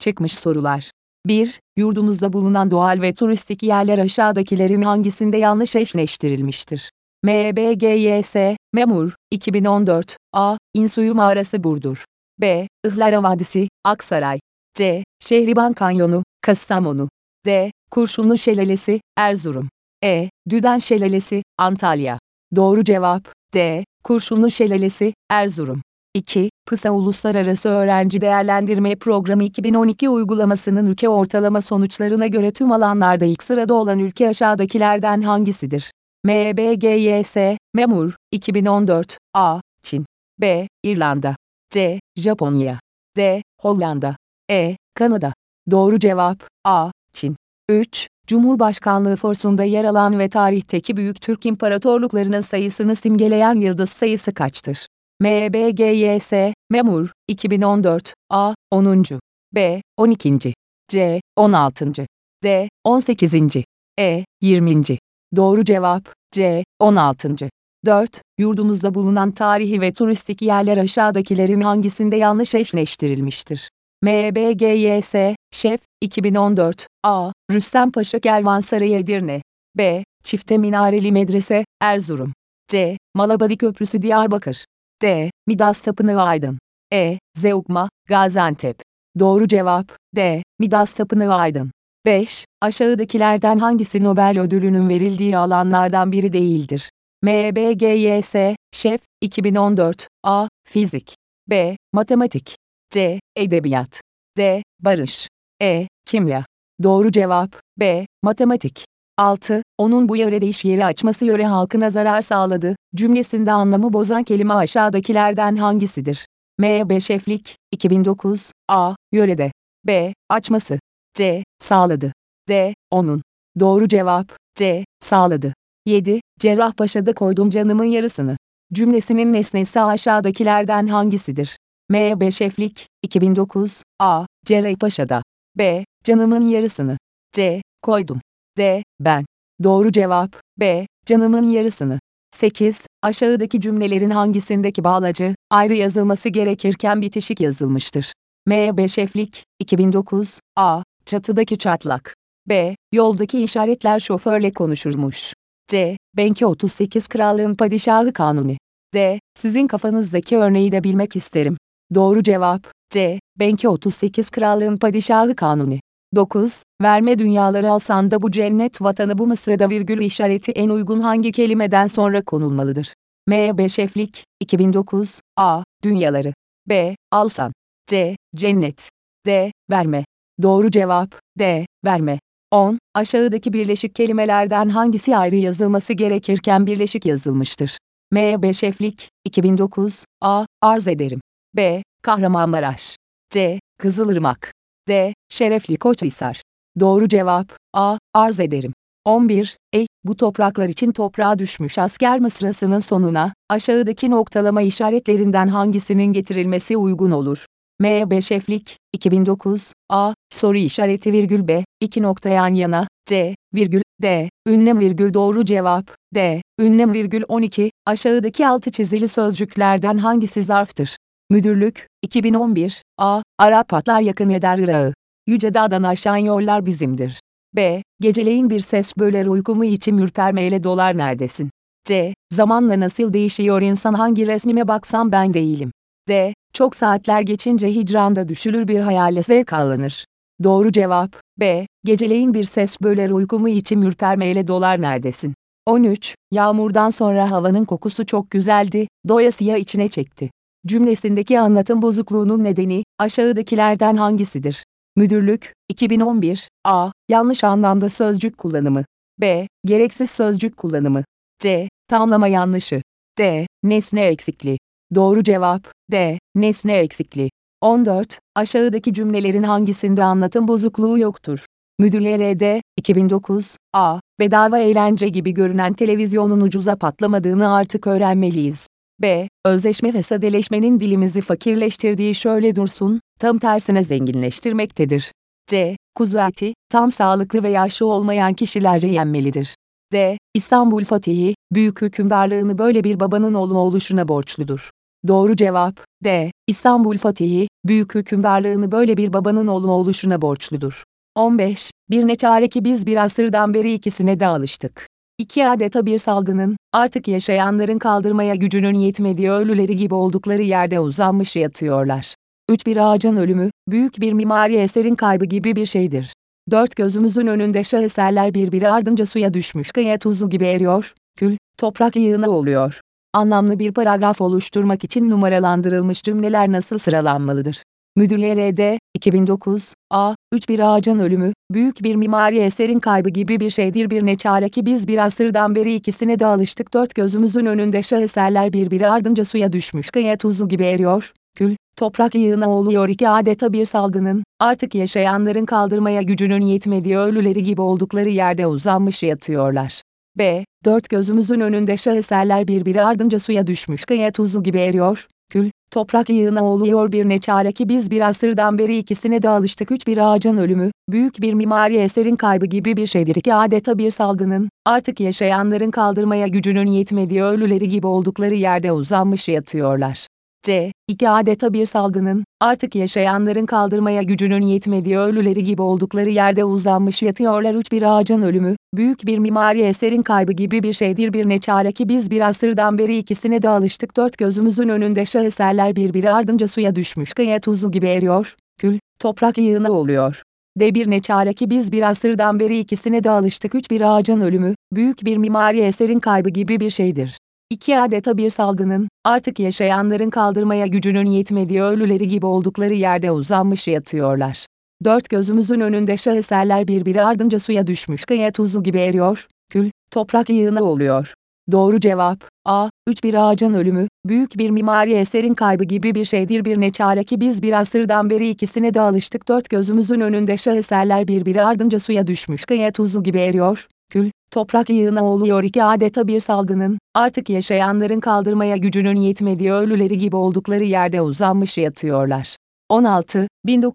Çıkmış sorular. 1. Yurdumuzda bulunan doğal ve turistik yerler aşağıdakilerin hangisinde yanlış eşleştirilmiştir? MBGYS, Memur, 2014, A. İnsuyu Mağarası Burdur. B. Ihlara Vadisi, Aksaray. C. Şehriban Kanyonu, Kastamonu. D. Kurşunlu Şelalesi, Erzurum. E. Düden Şelalesi, Antalya. Doğru cevap, D. Kurşunlu Şelalesi, Erzurum. 2. PISA Uluslararası Öğrenci Değerlendirme Programı 2012 uygulamasının ülke ortalama sonuçlarına göre tüm alanlarda ilk sırada olan ülke aşağıdakilerden hangisidir? MBGYS, Memur, 2014, A. Çin. B. İrlanda. C. Japonya. D. Hollanda. E. Kanada. Doğru cevap, A. Çin. 3. Cumhurbaşkanlığı forsunda yer alan ve tarihteki büyük Türk imparatorluklarının sayısını simgeleyen yıldız sayısı kaçtır? MBGYS, Memur, 2014, A. 10. B. 12. C. 16. D. 18. E. 20. Doğru cevap, C. 16. 4. Yurdumuzda bulunan tarihi ve turistik yerler aşağıdakilerin hangisinde yanlış eşleştirilmiştir? MBGYS, Şef, 2014, A. Rüstempaşa Kervansarayı Edirne. B. Çifte Minareli Medrese, Erzurum. C. Malabadi Köprüsü Diyarbakır. D. Midas Tapınağı Aydın. E. Zeugma, Gaziantep. Doğru cevap, D. Midas Tapınağı Aydın. 5. Aşağıdakilerden hangisi Nobel ödülünün verildiği alanlardan biri değildir? MBGYS, Şef, 2014, A. Fizik. B. Matematik. C. Edebiyat. D. Barış. E. Kimya. Doğru cevap, B. Matematik. 6. Onun bu yörede iş yeri açması yöre halkına zarar sağladı cümlesinde anlamı bozan kelime aşağıdakilerden hangisidir? M. Şeflik, 2009, A. Yörede. B. Açması. C. Sağladı. D. Onun. Doğru cevap, C. Sağladı. 7. Cerrahpaşa'da koydum canımın yarısını cümlesinin nesnesi aşağıdakilerden hangisidir? M. Şeflik, 2009, A. Cerrahpaşa'da. B. Canımın yarısını. C. Koydum. D. Ben. Doğru cevap, B. Canımın yarısını. 8. Aşağıdaki cümlelerin hangisindeki bağlacı, ayrı yazılması gerekirken bitişik yazılmıştır? M. Şeflik, 2009, A. Çatıdaki çatlak. B. Yoldaki işaretler şoförle konuşurmuş. C. Benki 38 Krallığın Padişahı Kanuni. D. Sizin kafanızdaki örneği de bilmek isterim. Doğru cevap, C. Benki 38 Krallığın Padişahı Kanuni. 9. Verme dünyaları alsan da bu cennet vatanı bu mısrada virgül işareti en uygun hangi kelimeden sonra konulmalıdır? M. Şeflik, 2009, A. Dünyaları. B. Alsan. C. Cennet. D. Verme. Doğru cevap, D. Verme. 10. Aşağıdaki birleşik kelimelerden hangisi ayrı yazılması gerekirken birleşik yazılmıştır? M. Şeflik, 2009, A. Arz ederim. B. Kahramanmaraş. C. Kızılırmak. D. Şerefli Koçhisar. Doğru cevap, A. Arz ederim. 11. Bu topraklar için toprağa düşmüş asker mısrasının sonuna, aşağıdaki noktalama işaretlerinden hangisinin getirilmesi uygun olur? M. Şeflik, 2009, A. Soru işareti virgül B. 2 nokta yan yana, C. Virgül, D. Ünlem virgül doğru cevap, D. Ünlem virgül 12. Aşağıdaki altı çizili sözcüklerden hangisi zarftır? Müdürlük, 2011, A. Arap atlar yakın eder Irak'ı. Yüce dağdan aşan yollar bizimdir. B. Geceleyin bir ses böler uykumu içim ürpermeyle dolar neredesin? C. Zamanla nasıl değişiyor insan hangi resmime baksam ben değilim. D. Çok saatler geçince hicranda düşülür bir hayalle zevk alınır. Doğru cevap, B. Geceleyin bir ses böler uykumu içim ürpermeyle dolar neredesin? 13. Yağmurdan sonra havanın kokusu çok güzeldi, doyasıya içine çekti cümlesindeki anlatım bozukluğunun nedeni, aşağıdakilerden hangisidir? Müdürlük, 2011, A. Yanlış anlamda sözcük kullanımı. B. Gereksiz sözcük kullanımı. C. Tamlama yanlışı. D. Nesne eksikliği. Doğru cevap, D. Nesne eksikliği. 14. Aşağıdaki cümlelerin hangisinde anlatım bozukluğu yoktur? Müdürlere 2009, A. Bedava eğlence gibi görünen televizyonun ucuza patlamadığını artık öğrenmeliyiz. B. Özleşme ve sadeleşmenin dilimizi fakirleştirdiği şöyle dursun, tam tersine zenginleştirmektedir. C. Kuzu eti, tam sağlıklı ve yaşlı olmayan kişilerce yenmelidir. D. İstanbul Fatihi, büyük hükümdarlığını böyle bir babanın oğlu oluşuna borçludur. Doğru cevap, D. İstanbul Fatihi, büyük hükümdarlığını böyle bir babanın oğlu oluşuna borçludur. 15. Bir ne çare ki biz bir asırdan beri ikisine de alıştık. İki adeta bir salgının, artık yaşayanların kaldırmaya gücünün yetmediği ölüleri gibi oldukları yerde uzanmış yatıyorlar. 3. Bir ağacın ölümü, büyük bir mimari eserin kaybı gibi bir şeydir. 4. Gözümüzün önünde şaheserler birbiri ardınca suya düşmüş kaya tuzu gibi eriyor, kül, toprak yığını oluyor. Anlamlı bir paragraf oluşturmak için numaralandırılmış cümleler nasıl sıralanmalıdır? Müdürlere 2009, A. 3. Bir ağacın ölümü, büyük bir mimari eserin kaybı gibi bir şeydir bir ne çare ki biz bir asırdan beri ikisine de alıştık 4. Gözümüzün önünde şaheserler birbiri ardınca suya düşmüş kaya tuzu gibi eriyor, kül, toprak yığını oluyor 2. Adeta bir salgının, artık yaşayanların kaldırmaya gücünün yetmediği ölüleri gibi oldukları yerde uzanmış yatıyorlar. B. 4. Gözümüzün önünde şaheserler birbiri ardınca suya düşmüş kaya tuzu gibi eriyor, kül, toprak yığını oluyor bir ne çare ki biz bir asırdan beri ikisine de alıştık 3. Bir ağacın ölümü, büyük bir mimari eserin kaybı gibi bir şeydir 2. Adeta bir salgının, artık yaşayanların kaldırmaya gücünün yetmediği ölüleri gibi oldukları yerde uzanmış yatıyorlar. C. 2. Adeta bir salgının, artık yaşayanların kaldırmaya gücünün yetmediği ölüleri gibi oldukları yerde uzanmış yatıyorlar 3. Bir ağacın ölümü, büyük bir mimari eserin kaybı gibi bir şeydir bir ne çare ki biz bir asırdan beri ikisine de alıştık 4. Gözümüzün önünde şaheserler birbiri ardınca suya düşmüş kaya tuzu gibi eriyor, kül, toprak yığını oluyor. D. Bir ne çare ki biz bir asırdan beri ikisine de alıştık 3. Bir ağacın ölümü, büyük bir mimari eserin kaybı gibi bir şeydir. 2. Adeta bir salgının, artık yaşayanların kaldırmaya gücünün yetmediği ölüleri gibi oldukları yerde uzanmış yatıyorlar. 4. Gözümüzün önünde şaheserler birbiri ardınca suya düşmüş kaya tuzu gibi eriyor, kül, toprak yığını oluyor. Doğru cevap, A. 3. Bir ağacın ölümü, büyük bir mimari eserin kaybı gibi bir şeydir bir ne çare ki biz bir asırdan beri ikisine de alıştık 4. Gözümüzün önünde şaheserler birbiri ardınca suya düşmüş kaya tuzu gibi eriyor, kül, toprak yığını oluyor 2. Adeta bir salgının, artık yaşayanların kaldırmaya gücünün yetmediği ölüleri gibi oldukları yerde uzanmış yatıyorlar. 16.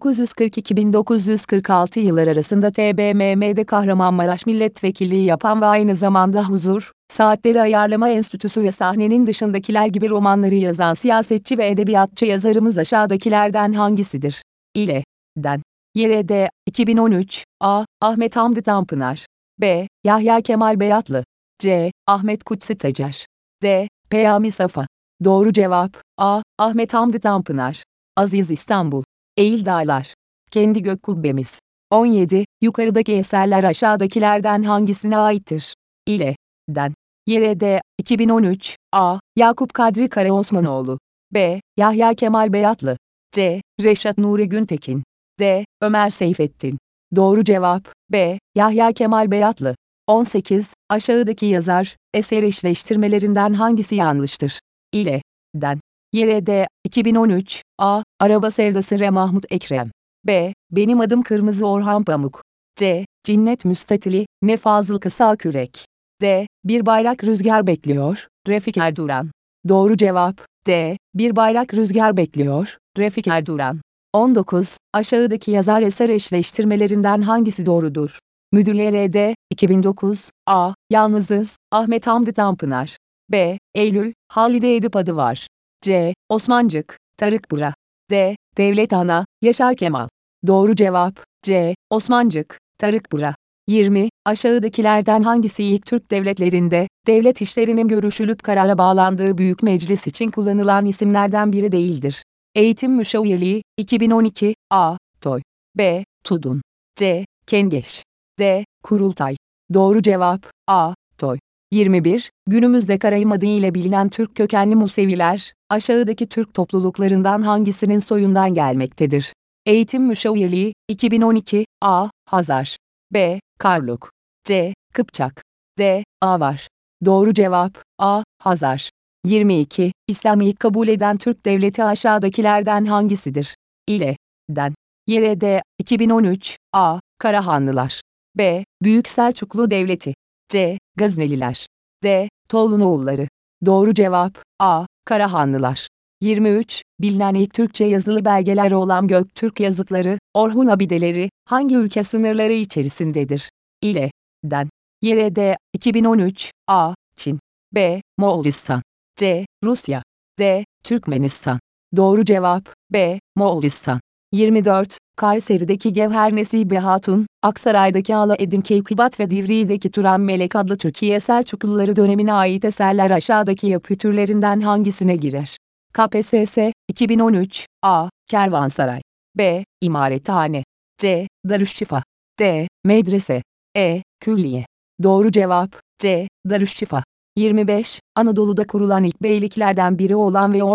1942-1946 yıllar arasında TBMM'de Kahramanmaraş milletvekilliği yapan ve aynı zamanda Huzur, Saatleri Ayarlama Enstitüsü ve Sahnenin Dışındakiler gibi romanları yazan siyasetçi ve edebiyatçı yazarımız aşağıdakilerden hangisidir? İle. Den. Yere D. 2013, A. Ahmet Hamdi Tanpınar. B. Yahya Kemal Beyatlı. C. Ahmet Kutsi Tecer. D. Peyami Safa. Doğru cevap, A. Ahmet Hamdi Tanpınar. Aziz İstanbul. Eğil Dağlar. Kendi gök kubbemiz. 17. Yukarıdaki eserler aşağıdakilerden hangisine aittir? İle. Den. Yere D. 2013, A. Yakup Kadri Karaosmanoğlu. B. Yahya Kemal Beyatlı. C. Reşat Nuri Güntekin. D. Ömer Seyfettin. Doğru cevap, B. Yahya Kemal Beyatlı. 18. Aşağıdaki yazar, eser eşleştirmelerinden hangisi yanlıştır? İle. Den. Yere D. 2013, A. Araba Sevdası R. Mahmut Ekrem. B. Benim Adım Kırmızı Orhan Pamuk. C. Cinnet Müstatili, Ne Fazıl Kısakürek. D. Bir Bayrak Rüzgar Bekliyor, Refik Erduran. Doğru cevap, D. Bir Bayrak Rüzgar Bekliyor, Refik Erduran. 19. Aşağıdaki yazar eser eşleştirmelerinden hangisi doğrudur? Müdürlere D. 2009, A. Yalnızız, Ahmet Hamdi Tanpınar. B. Eylül, Halide Edip Adıvar. C. Osmancık, Tarık Bura. D. Devlet Ana, Yaşar Kemal. Doğru cevap, C. Osmancık, Tarık Bura. 20. Aşağıdakilerden hangisi ilk Türk devletlerinde, devlet işlerinin görüşülüp karara bağlandığı büyük meclis için kullanılan isimlerden biri değildir? Eğitim Müşavirliği, 2012, A. Toy. B. Tudun. C. Kengeş. D. Kurultay. Doğru cevap, A. Toy. 21. Günümüzde Karayım adı ile bilinen Türk kökenli Museviler, aşağıdaki Türk topluluklarından hangisinin soyundan gelmektedir? Eğitim Müşavirliği, 2012, A. Hazar. B. Karluk. C. Kıpçak. D. Avar. Doğru cevap, A. Hazar. 22. İslam'ı ilk kabul eden Türk devleti aşağıdakilerden hangisidir? İle. Den. Yere D. 2013, A. Karahanlılar. B. Büyük Selçuklu Devleti. C. Gazneliler. D. Toğlunoğulları. Doğru cevap, A. Karahanlılar. 23. Bilinen ilk Türkçe yazılı belgeler olan Göktürk yazıtları, Orhun abideleri, hangi ülke sınırları içerisindedir? İle. Den. Yere D. 2013, A. Çin. B. Moğolistan. C. Rusya. D. Türkmenistan. Doğru cevap B. Moğolistan. 24. Kayseri'deki Gevher Nesibe Hatun, Aksaray'daki Alaeddin Keykubat ve Divriği'deki Turan Melek adlı Türkiye Selçukluları dönemine ait eserler aşağıdaki yapı türlerinden hangisine girer? KPSS 2013 A. Kervansaray B. İmarethane C. Darüşşifa D. Medrese Külliye. Doğru cevap C. Darüşşifa. 25. Anadolu'da kurulan ilk beyliklerden biri olan ve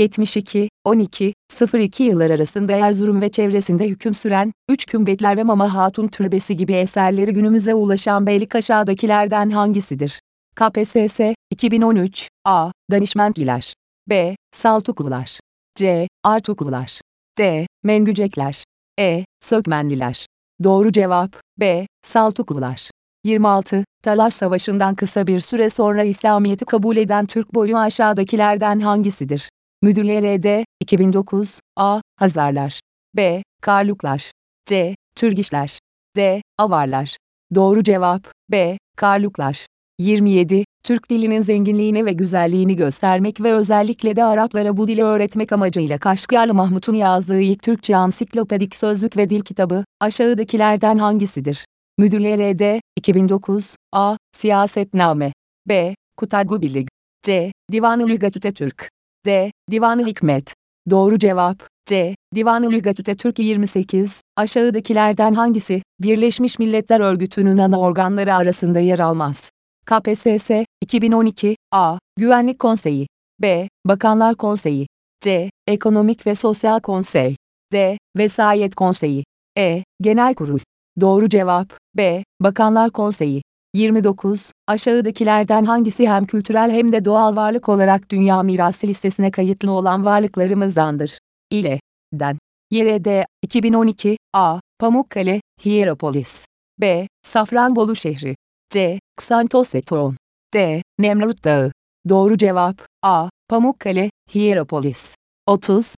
1202 yıllar arasında Erzurum ve çevresinde hüküm süren, Üç Kümbetler ve Mama Hatun Türbesi gibi eserleri günümüze ulaşan beylik aşağıdakilerden hangisidir? KPSS 2013 A. Danişmentliler B. Saltuklular C. Artuklular D. Mengücekler Sökmenliler. Doğru cevap B. Saltuklular. 26. Talaş Savaşı'ndan kısa bir süre sonra İslamiyet'i kabul eden Türk boyu aşağıdakilerden hangisidir? Müdürlere 2009 A. Hazarlar B. Karluklar C. Türgişler D. Avarlar. Doğru cevap B. Karluklar. 27. Türk dilinin zenginliğini ve güzelliğini göstermek ve özellikle de Araplara bu dili öğretmek amacıyla Kaşgarlı Mahmut'un yazdığı ilk Türkçe ansiklopedik sözlük ve dil kitabı, aşağıdakilerden hangisidir? Müdürlere 2009 A. Siyasetname B. Kutadgu Billig C. Divan-ı Lügatüte Türk D. Divan-ı Hikmet. Doğru cevap C. Divan-ı Lügatüte Türk. 28. Aşağıdakilerden hangisi, Birleşmiş Milletler Örgütü'nün ana organları arasında yer almaz? KPSS 2012 A. Güvenlik Konseyi B. Bakanlar Konseyi C. Ekonomik ve Sosyal Konsey D. Vesayet Konseyi Genel Kurul. Doğru cevap B. Bakanlar Konseyi. 29. Aşağıdakilerden hangisi hem kültürel hem de doğal varlık olarak Dünya Mirası listesine kayıtlı olan varlıklarımızdandır? İle.den. Yere 2012 A. Pamukkale, Hierapolis B. Safranbolu şehri C. Xanthosethon D. Nemrut Dağı. Doğru cevap A. Pamukkale, Hierapolis. 30.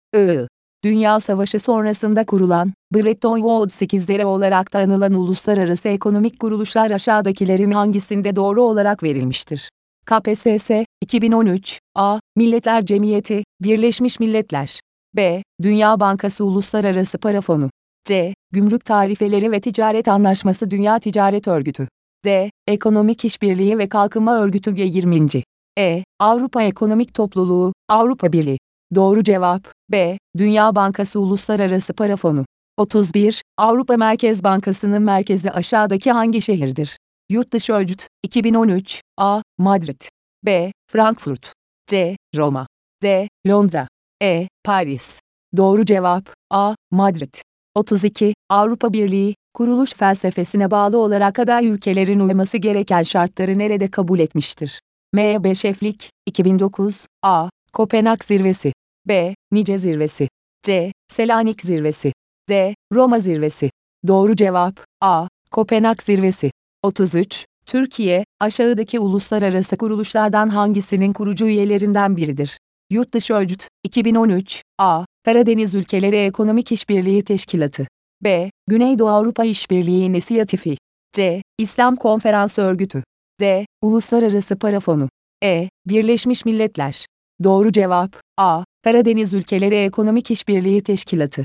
Dünya Savaşı sonrasında kurulan, Bretton Woods 8'leri olarak da anılan uluslararası ekonomik kuruluşlar aşağıdakilerin hangisinde doğru olarak verilmiştir? KPSS 2013 A. Milletler Cemiyeti, Birleşmiş Milletler B. Dünya Bankası Uluslararası Para Fonu C. Gümrük Tarifeleri ve Ticaret Anlaşması Dünya Ticaret Örgütü D. Ekonomik İşbirliği ve Kalkınma Örgütü G20. Avrupa Ekonomik Topluluğu, Avrupa Birliği. Doğru cevap B. Dünya Bankası Uluslararası Para Fonu. 31. Avrupa Merkez Bankası'nın merkezi aşağıdaki hangi şehirdir? Yurtdışı Ölçüt 2013 A. Madrid B. Frankfurt C. Roma D. Londra Paris. Doğru cevap A. Madrid. 32. Avrupa Birliği, kuruluş felsefesine bağlı olarak aday ülkelerin uyması gereken şartları nerede kabul etmiştir? M. Şeflik 2009 A. Kopenhag Zirvesi B. Nice Zirvesi C. Selanik Zirvesi D. Roma Zirvesi. Doğru cevap A. Kopenhag Zirvesi. 33. Türkiye, aşağıdaki uluslararası kuruluşlardan hangisinin kurucu üyelerinden biridir? Yurtdışı Ölçüt 2013 A. Karadeniz Ülkeleri Ekonomik İşbirliği Teşkilatı B. Güneydoğu Avrupa İşbirliği İnisiyatifi C. İslam Konferansı Örgütü D. Uluslararası Para Fonu Birleşmiş Milletler. Doğru cevap A. Karadeniz Ülkeleri Ekonomik İşbirliği Teşkilatı.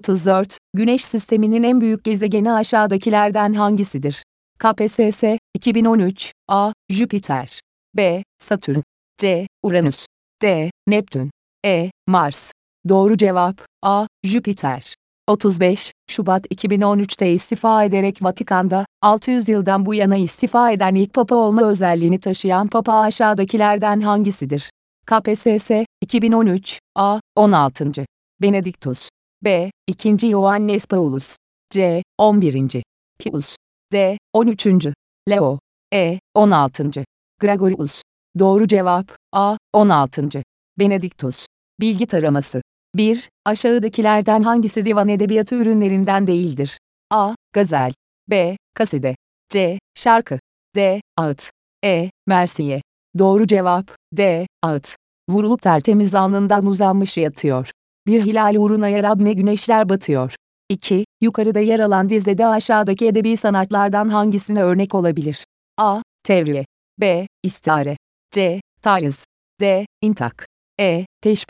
34. Güneş sisteminin en büyük gezegeni aşağıdakilerden hangisidir? KPSS 2013 A. Jüpiter B. Satürn C. Uranüs D. Neptün Mars. Doğru cevap A. Jüpiter. 35. Şubat 2013'te istifa ederek Vatikan'da, 600 yıldan bu yana istifa eden ilk papa olma özelliğini taşıyan papa aşağıdakilerden hangisidir? KPSS 2013 A. 16. Benediktus B. 2. Ioannes Paulus C. 11. Pius D. 13. Leo 16. Gregorius. Doğru cevap A. 16. Benediktus. Bilgi taraması. 1. Aşağıdakilerden hangisi divan edebiyatı ürünlerinden değildir? A. Gazel B. Kaside C. Şarkı D. Ağıt Mersiye. Doğru cevap D. Ağıt. Vurulup tertemiz alnından uzanmış yatıyor. Bir hilal uğruna yarabne güneşler batıyor. 2. Yukarıda yer alan dizede aşağıdaki edebi sanatlardan hangisine örnek olabilir? A. Tevriye B. İstare C. Tariz D. İntak Teşbih.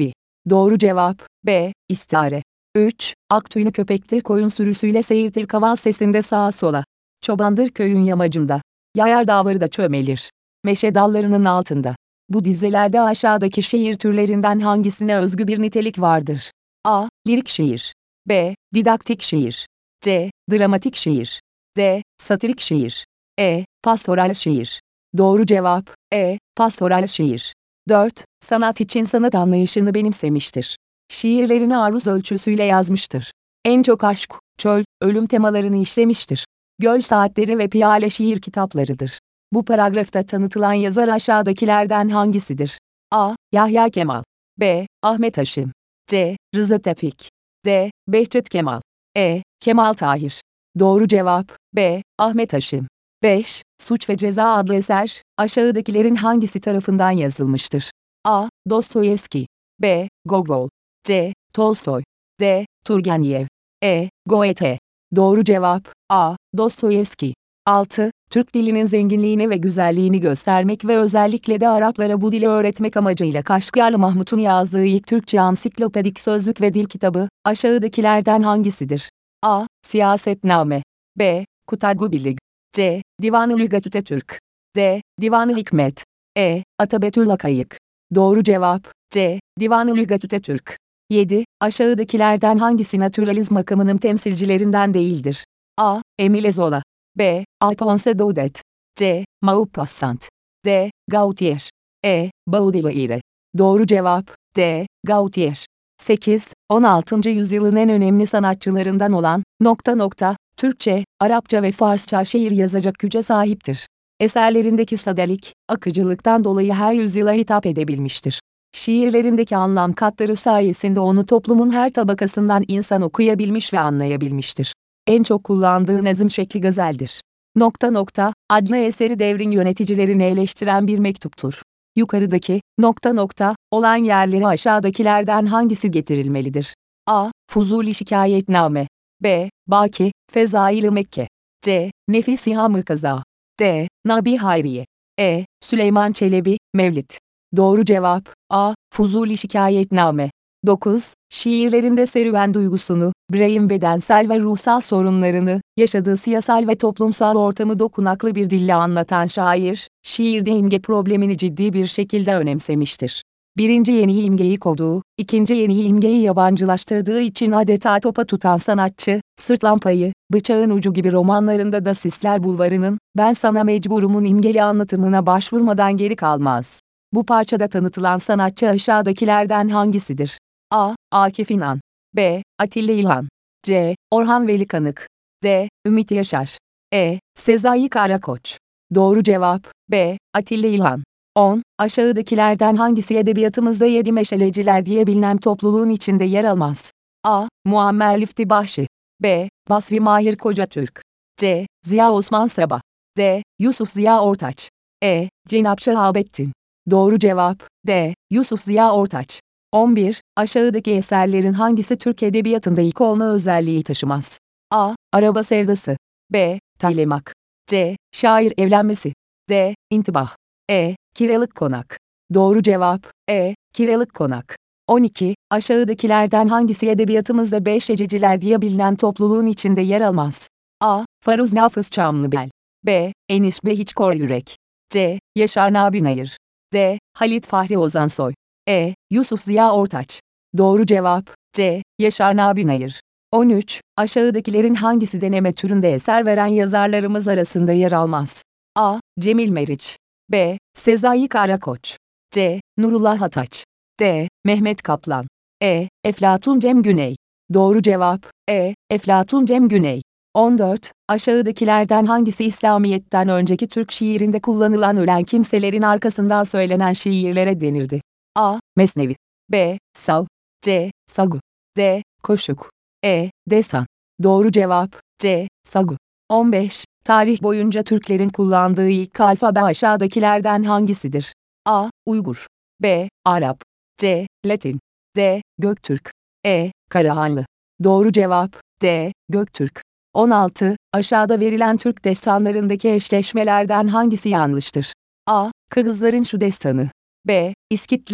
Doğru cevap, B. İstare. 3. Ak tüylü köpektir koyun sürüsüyle seyirtir kaval sesinde sağa sola. Çobandır köyün yamacında. Yayar dağları çömelir. Meşe dallarının altında. Bu dizelerde aşağıdaki şiir türlerinden hangisine özgü bir nitelik vardır? A. Lirik şiir. B. Didaktik şiir. C. Dramatik şiir. D. Satirik şiir. E. Pastoral şiir. Doğru cevap, E. Pastoral şiir. 4. Sanat için sanat anlayışını benimsemiştir. Şiirlerini aruz ölçüsüyle yazmıştır. En çok aşk, çöl, ölüm temalarını işlemiştir. Göl Saatleri ve Piyale şiir kitaplarıdır. Bu paragrafta tanıtılan yazar aşağıdakilerden hangisidir? A. Yahya Kemal. B. Ahmet Haşim. C. Rıza Tevfik. D. Behçet Kemal. E. Kemal Tahir. Doğru cevap, B. Ahmet Haşim. 5. Suç ve Ceza adlı eser, aşağıdakilerin hangisi tarafından yazılmıştır? A. Dostoyevski. B. Gogol. C. Tolstoy. D. Turgenev. E. Goethe. Doğru cevap, A. Dostoyevski. 6. Türk dilinin zenginliğini ve güzelliğini göstermek ve özellikle de Araplara bu dili öğretmek amacıyla Kaşgarlı Mahmut'un yazdığı ilk Türkçe ansiklopedik sözlük ve dil kitabı, aşağıdakilerden hangisidir? A. Siyasetname. B. Kutadgubilig. C. Divan-ı Lügatüte Türk. D. Divan-ı Hikmet. E. Atabetül Hakayık. Doğru cevap, C. Divan-ı Lügatüte Türk. 7. Aşağıdakilerden hangisi naturalizm akımının temsilcilerinden değildir? A. Emile Zola. B. Alphonse Daudet. C. Maupassant. D. Gautier. E. Baudelaire. Doğru cevap, D. Gautier. 8. 16. yüzyılın en önemli sanatçılarından olan, Türkçe, Arapça ve Farsça şiir yazacak güce sahiptir. Eserlerindeki sadelik, akıcılıktan dolayı her yüzyıla hitap edebilmiştir. Şiirlerindeki anlam katları sayesinde onu toplumun her tabakasından insan okuyabilmiş ve anlayabilmiştir. En çok kullandığı nazım şekli gazeldir. Adlı eseri devrin yöneticilerini eleştiren bir mektuptur. Yukarıdaki, olan yerlere aşağıdakilerden hangisi getirilmelidir? A. Fuzuli Şikayetname. B. Baki, Fezail-i Mekke. C. Nefis-i Kaza. D. Nabi Hayriye. E. Süleyman Çelebi, Mevlid. Doğru cevap, A. Fuzuli Şikayetname. 9. Şiirlerinde serüven duygusunu, bireyin bedensel ve ruhsal sorunlarını, yaşadığı siyasal ve toplumsal ortamı dokunaklı bir dille anlatan şair, şiirde imge problemini ciddi bir şekilde önemsemiştir. Birinci yeni imgeyi kovduğu, ikinci yeni imgeyi yabancılaştırdığı için adeta topa tutan sanatçı, Sırtlampayı, Bıçağın Ucu gibi romanlarında da Sisler Bulvarı'nın, Ben Sana Mecburumun imgeli anlatımına başvurmadan geri kalmaz. Bu parçada tanıtılan sanatçı aşağıdakilerden hangisidir? A. Akif İnan. B. Atilla İlhan. C. Orhan Veli Kanık. D. Ümit Yaşar. E. Sezai Karakoç. Doğru cevap, B. Atilla İlhan. 10. Aşağıdakilerden hangisi edebiyatımızda yedi meşaleciler diye bilinen topluluğun içinde yer almaz? A. Muammer Lüfti Bahşi. B. Basri Mahir Kocatürk. C. Ziya Osman Sabah. D. Yusuf Ziya Ortaç. E. Cenab Şahabettin. Doğru cevap, D. Yusuf Ziya Ortaç. 11. Aşağıdaki eserlerin hangisi Türk edebiyatında ilk olma özelliği taşımaz? A. Araba Sevdası. B. Taylemak. C. Şair Evlenmesi. D. İntibah. E. Kiralık Konak. Doğru cevap, E. Kiralık Konak. 12. Aşağıdakilerden hangisi edebiyatımızda beş ececiler diye bilinen topluluğun içinde yer almaz? A. Faruz Nafız Çamlıbel. B. Enis Behiç Koryürek. C. Yaşar Nabi Nayır. D. Halit Fahri Ozansoy. E. Yusuf Ziya Ortaç. Doğru cevap, C. Yaşar Nabi Nayır. 13. Aşağıdakilerin hangisi deneme türünde eser veren yazarlarımız arasında yer almaz? A. Cemil Meriç. B. Sezai Karakoç. C. Nurullah Ataç. D. Mehmet Kaplan. E. Eflatun Cem Güney. Doğru cevap, E. Eflatun Cem Güney. 14. Aşağıdakilerden hangisi İslamiyet'ten önceki Türk şiirinde kullanılan ölen kimselerin arkasından söylenen şiirlere denirdi? A. Mesnevi. B. Sav. C. Sagu. D. Koşuk. E. Destan. Doğru cevap, C. Sagu. 15. Tarih boyunca Türklerin kullandığı ilk alfabe aşağıdakilerden hangisidir? A. Uygur. B. Arap. C. Latin. D. Göktürk. E. Karahanlı. Doğru cevap, D. Göktürk. 16. Aşağıda verilen Türk destanlarındaki eşleşmelerden hangisi yanlıştır? A. Kırgızların şu destanı. B. İskitlerin,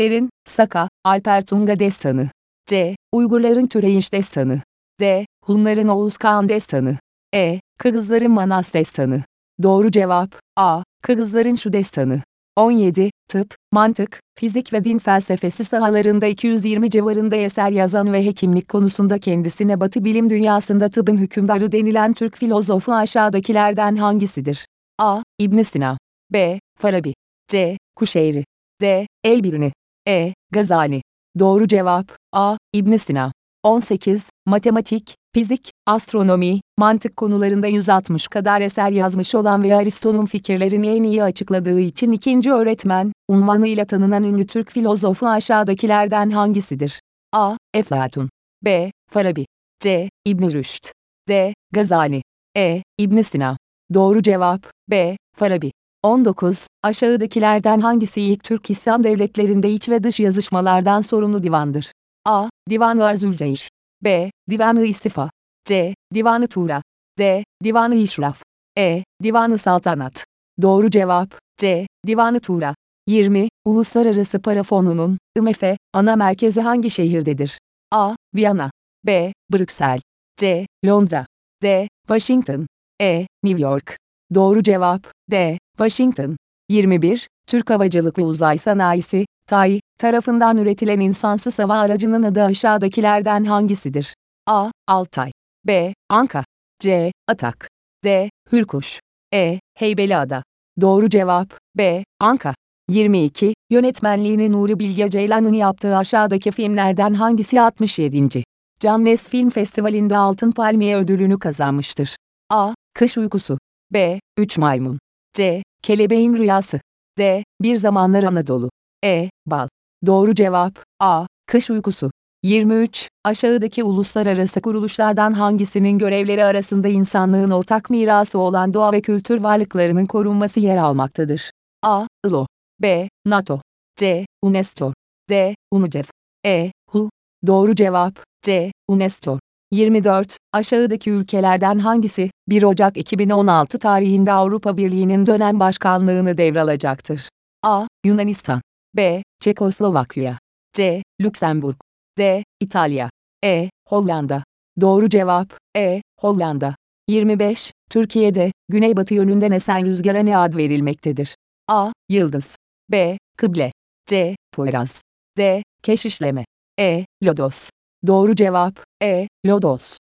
Saka, Alper-Tunga Destanı. C. Uygurların Türeyinç Destanı. D. Hunların Oğuz Kağan Destanı. E. Kırgızların Manas Destanı. Doğru cevap A. Kırgızların Şu Destanı. 17. Tıp, mantık, fizik ve din felsefesi sahalarında 220 civarında eser yazan ve hekimlik konusunda kendisine Batı bilim dünyasında tıbbın hükümdarı denilen Türk filozofu aşağıdakilerden hangisidir? A. İbn Sina. B. Farabi. C. Kuşeyri. D. Elbiruni. E. Gazali. Doğru cevap A. İbn Sina. 18. Matematik, fizik, astronomi, mantık konularında 160 kadar eser yazmış olan ve Aristo'nun fikirlerini en iyi açıkladığı için ikinci öğretmen unvanıyla tanınan ünlü Türk filozofu aşağıdakilerden hangisidir? A. Eflatun. B. Farabi. C. İbn Rüşd. D. Gazali. E. İbn Sina. Doğru cevap B. Farabi. 19. Aşağıdakilerden hangisi ilk Türk İslam devletlerinde iç ve dış yazışmalardan sorumlu divandır? A. Divan-ı Arzülceyş. B. Divan-ı İstifa. C. Divan-ı Tura. D. Divan-ı İşraf. E. Divan-ı Saltanat. Doğru cevap C. Divan-ı Tura. 20. Uluslararası Para Fonu'nun IMF ana merkezi hangi şehirdedir? A. Viyana. B. Brüksel. C. Londra. D. Washington. E. New York. Doğru cevap D. Washington. 21. Türk Havacılık ve Uzay Sanayisi, TAI, tarafından üretilen insansız hava aracının adı aşağıdakilerden hangisidir? A. Altay. B. Anka. C. Atak. D. Hürkuş. E. Heybeliada. Doğru cevap B. Anka. 22. Yönetmenliğini Nuri Bilge Ceylan'ın yaptığı aşağıdaki filmlerden hangisi 67. Cannes Film Festivali'nde Altın Palmiye ödülünü kazanmıştır? A. Kış Uykusu. B. Üç Maymun. C. Kelebeğin Rüyası. D. Bir Zamanlar Anadolu. E. Bal. Doğru cevap A. Kış Uykusu. 23. Aşağıdaki uluslararası kuruluşlardan hangisinin görevleri arasında insanlığın ortak mirası olan doğa ve kültür varlıklarının korunması yer almaktadır? A. ILO. B. NATO. C. UNESCO. D. UNICEF. E. WHO. Doğru cevap C. UNESCO. 24. Aşağıdaki ülkelerden hangisi 1 Ocak 2016 tarihinde Avrupa Birliği'nin dönem başkanlığını devralacaktır? A. Yunanistan. B. Çekoslovakya. C. Lüksemburg. D. İtalya. E. Hollanda. Doğru cevap E. Hollanda. 25. Türkiye'de güneybatı yönünden esen rüzgara ne ad verilmektedir? A. Yıldız. B. Kıble. C. Poyraz. D. Keşişleme. E. Lodos. Doğru cevap E. Lodos.